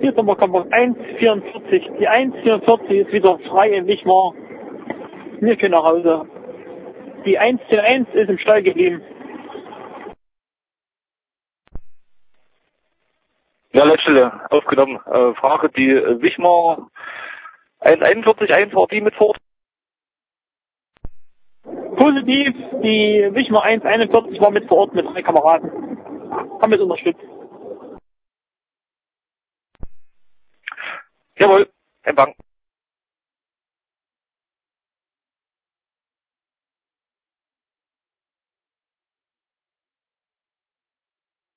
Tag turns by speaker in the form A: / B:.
A: Startnummer kommt 144. Die 144 ist wieder frei in Wichmar. Wir können nach Hause. Die 141 ist im Stall geblieben.
B: Ja, Letztelle, aufgenommen. Frage, die Wichmar 141 war die mit Fort?
A: Positiv, die Wichmar 141 war mit vor Ort mit 3 Kameraden. Haben wir unterstützt.
B: Jawohl, Empfang.